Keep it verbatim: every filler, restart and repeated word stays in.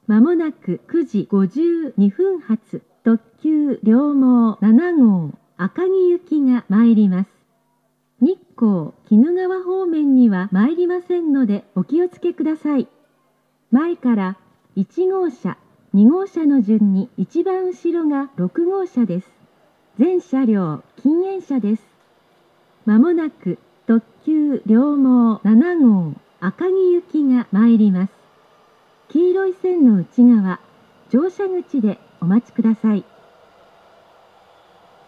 まもなくくじごじゅうにふん発特急両毛ななごう赤城行きが参ります。日光・鬼怒川方面には参りませんのでお気をつけください。前からいちごうしゃ、にごうしゃの順に一番後ろがろくごうしゃです。全車両禁煙車です。まもなく特急両毛ななごう赤城行きが参ります。黄色い線の内側、乗車口でお待ちください。